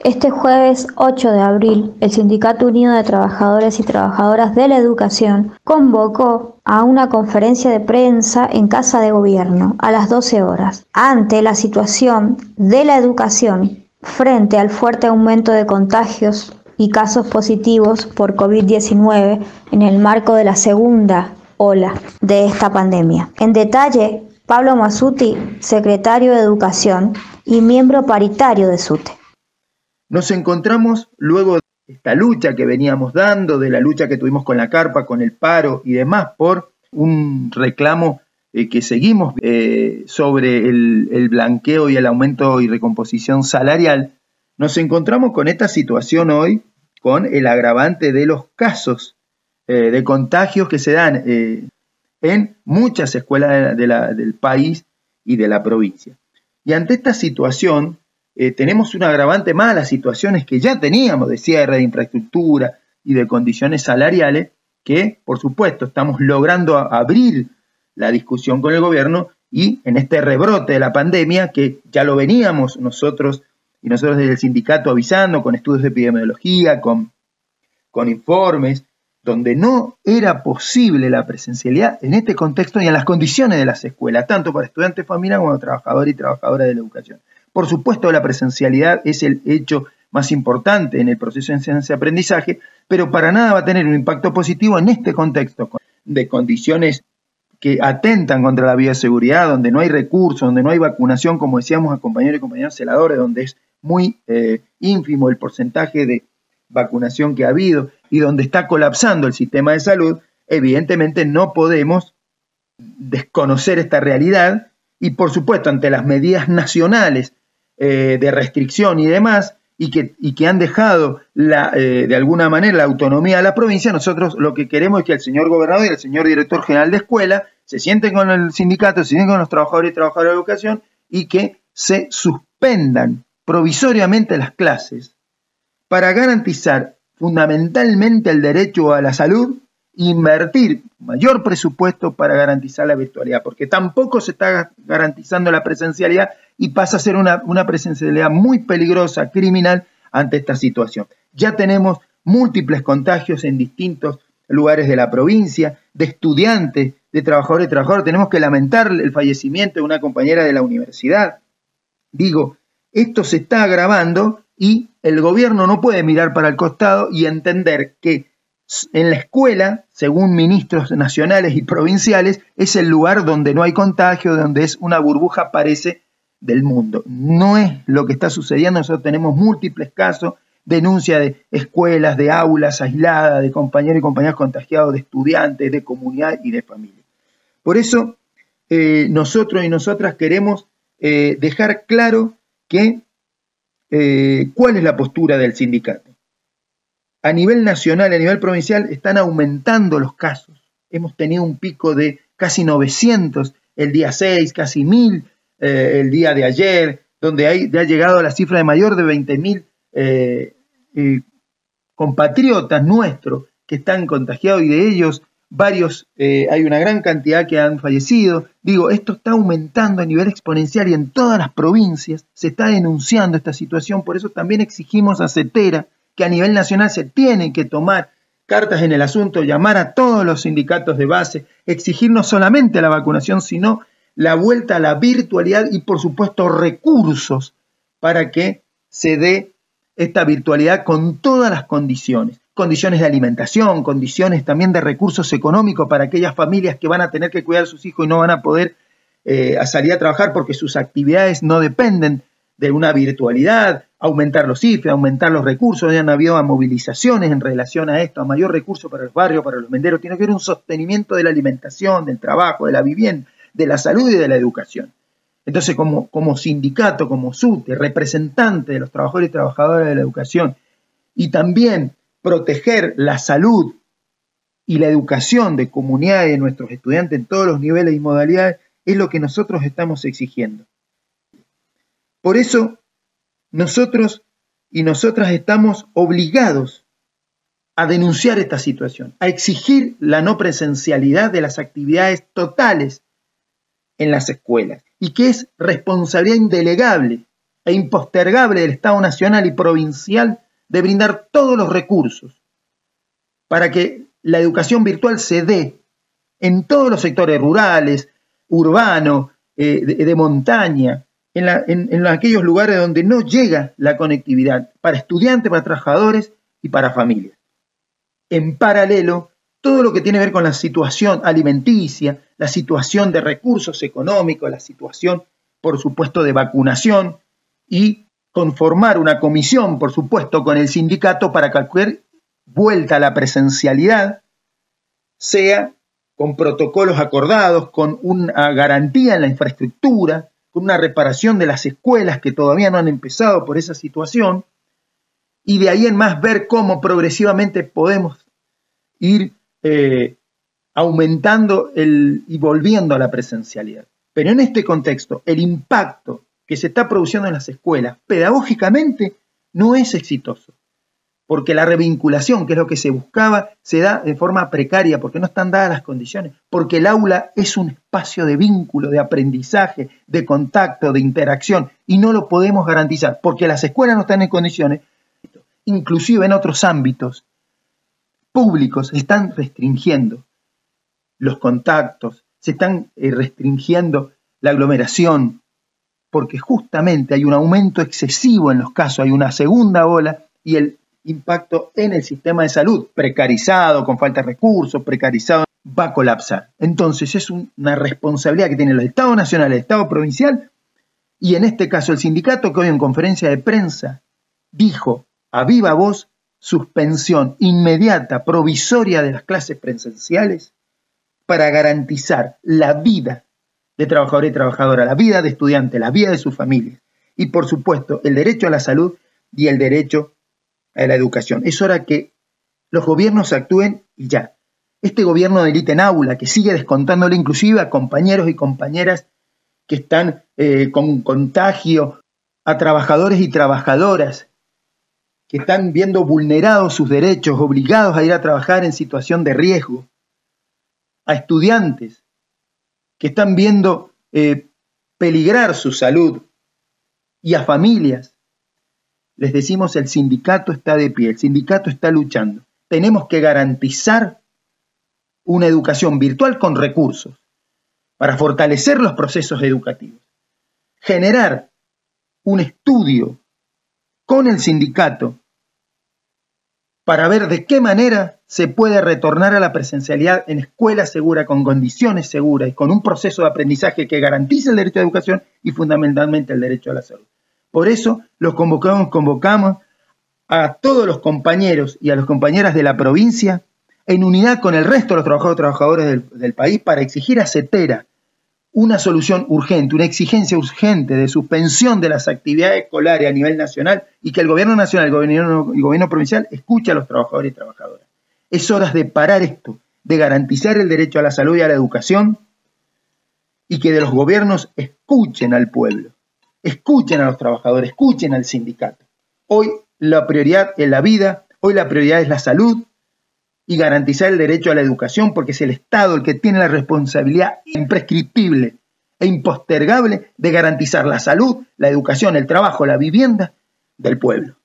Este jueves 8 de abril, el Sindicato Unido de Trabajadores y Trabajadoras de la Educación convocó a una conferencia de prensa en Casa de Gobierno a las 12 horas, ante la situación de la educación frente al fuerte aumento de contagios y casos positivos por COVID-19 en el marco de la segunda ola de esta pandemia. En detalle, Pablo Mazzuti, secretario de Educación y miembro paritario de SUTE. Nos encontramos luego de esta lucha que veníamos dando, de la lucha que tuvimos con la carpa, con el paro y demás, por un reclamo que seguimos sobre el blanqueo y el aumento y recomposición salarial. Nos encontramos con esta situación hoy, con el agravante de los casos de contagios que se dan en muchas escuelas del país y de la provincia. Y ante esta situación, tenemos un agravante más a las situaciones que ya teníamos de cierre de infraestructura y de condiciones salariales, que por supuesto estamos logrando abrir la discusión con el gobierno y en este rebrote de la pandemia, que ya lo veníamos nosotros desde el sindicato avisando con estudios de epidemiología, con informes, donde no era posible la presencialidad en este contexto y en las condiciones de las escuelas, tanto para estudiantes, familia como trabajadores y trabajadoras de la educación. Por supuesto, la presencialidad es el hecho más importante en el proceso de enseñanza-aprendizaje, pero para nada va a tener un impacto positivo en este contexto de condiciones que atentan contra la bioseguridad, donde no hay recursos, donde no hay vacunación, como decíamos a compañeros y compañeras celadores, donde es muy ínfimo el porcentaje de vacunación que ha habido y donde está colapsando el sistema de salud. Evidentemente no podemos desconocer esta realidad y, por supuesto, ante las medidas nacionales de restricción y demás, y que han dejado de alguna manera la autonomía a la provincia, nosotros lo que queremos es que el señor gobernador y el señor director general de escuela se sienten con el sindicato, se sienten con los trabajadores y trabajadoras de la educación y que se suspendan provisoriamente las clases para garantizar fundamentalmente el derecho a la salud, invertir mayor presupuesto para garantizar la virtualidad, porque tampoco se está garantizando la presencialidad y pasa a ser una presencialidad muy peligrosa, criminal, ante esta situación. Ya tenemos múltiples contagios en distintos lugares de la provincia, de estudiantes, de trabajadores y trabajadoras. Tenemos que lamentar el fallecimiento de una compañera de la universidad. Digo, esto se está agravando y el gobierno no puede mirar para el costado y entender que en la escuela, según ministros nacionales y provinciales, es el lugar donde no hay contagio, donde es una burbuja, parece, del mundo. No es lo que está sucediendo. Nosotros tenemos múltiples casos, denuncia de escuelas, de aulas aisladas, de compañeros y compañeras contagiados, de estudiantes, de comunidad y de familia. Por eso, nosotros y nosotras queremos dejar claro que cuál es la postura del sindicato. A nivel nacional, a nivel provincial, están aumentando los casos. Hemos tenido un pico de casi 900 el día 6, casi 1000 el día de ayer, donde ha llegado a la cifra de mayor de 20.000 compatriotas nuestros que están contagiados y de ellos varios, hay una gran cantidad que han fallecido. Digo, esto está aumentando a nivel exponencial y en todas las provincias se está denunciando esta situación. Por eso también exigimos a CETERA que a nivel nacional se tienen que tomar cartas en el asunto, llamar a todos los sindicatos de base, exigir no solamente la vacunación, sino la vuelta a la virtualidad y, por supuesto, recursos para que se dé esta virtualidad con todas las condiciones de alimentación, condiciones también de recursos económicos para aquellas familias que van a tener que cuidar a sus hijos y no van a poder salir a trabajar porque sus actividades no dependen de una virtualidad, aumentar los IFE, aumentar los recursos. Ya han habido movilizaciones en relación a esto, a mayor recurso para los barrios, para los menderos. Tiene que haber un sostenimiento de la alimentación, del trabajo, de la vivienda, de la salud y de la educación. Entonces, como sindicato, como SUTE, representante de los trabajadores y trabajadoras de la educación, y también proteger la salud y la educación de comunidad y de nuestros estudiantes en todos los niveles y modalidades, es lo que nosotros estamos exigiendo. Por eso, nosotros y nosotras estamos obligados a denunciar esta situación, a exigir la no presencialidad de las actividades totales en las escuelas y que es responsabilidad indelegable e impostergable del Estado nacional y provincial de brindar todos los recursos para que la educación virtual se dé en todos los sectores rurales, urbanos, de montaña, en aquellos lugares donde no llega la conectividad, para estudiantes, para trabajadores y para familias. En paralelo, todo lo que tiene que ver con la situación alimenticia, la situación de recursos económicos, la situación, por supuesto, de vacunación, y conformar una comisión, por supuesto, con el sindicato para cualquier vuelta a la presencialidad sea con protocolos acordados, con una garantía en la infraestructura, con una reparación de las escuelas que todavía no han empezado por esa situación, y de ahí en más ver cómo progresivamente podemos ir aumentando y volviendo a la presencialidad. Pero en este contexto, el impacto que se está produciendo en las escuelas pedagógicamente no es exitoso, porque la revinculación, que es lo que se buscaba, se da de forma precaria, porque no están dadas las condiciones, porque el aula es un espacio de vínculo, de aprendizaje, de contacto, de interacción, y no lo podemos garantizar, porque las escuelas no están en condiciones, inclusive en otros ámbitos públicos, se están restringiendo los contactos, se están restringiendo la aglomeración, porque justamente hay un aumento excesivo en los casos, hay una segunda ola, y el impacto en el sistema de salud, precarizado, con falta de recursos, precarizado, va a colapsar. Entonces es una responsabilidad que tienen los Estados nacionales, el Estado provincial, y en este caso el sindicato, que hoy en conferencia de prensa dijo a viva voz suspensión inmediata, provisoria de las clases presenciales para garantizar la vida de trabajadores y trabajadoras, la vida de estudiantes, la vida de sus familias, y por supuesto el derecho a la salud y el derecho a la educación. Es hora que los gobiernos actúen y ya. Este gobierno de élite en aula, que sigue descontándole inclusive a compañeros y compañeras que están con contagio, a trabajadores y trabajadoras que están viendo vulnerados sus derechos, obligados a ir a trabajar en situación de riesgo, a estudiantes que están viendo peligrar su salud, y a familias. Les decimos, el sindicato está de pie, el sindicato está luchando. Tenemos que garantizar una educación virtual con recursos para fortalecer los procesos educativos, generar un estudio con el sindicato para ver de qué manera se puede retornar a la presencialidad en escuelas seguras, con condiciones seguras y con un proceso de aprendizaje que garantice el derecho a la educación y fundamentalmente el derecho a la salud. Por eso los convocamos a todos los compañeros y a las compañeras de la provincia en unidad con el resto de los trabajadores y trabajadoras del país para exigir a CETERA una solución urgente, una exigencia urgente de suspensión de las actividades escolares a nivel nacional, y que el gobierno nacional y el gobierno provincial escuche a los trabajadores y trabajadoras. Es hora de parar esto, de garantizar el derecho a la salud y a la educación, y que de los gobiernos escuchen al pueblo, escuchen a los trabajadores, escuchen al sindicato. Hoy la prioridad es la vida, hoy la prioridad es la salud, y garantizar el derecho a la educación, porque es el Estado el que tiene la responsabilidad imprescriptible e impostergable de garantizar la salud, la educación, el trabajo, la vivienda del pueblo.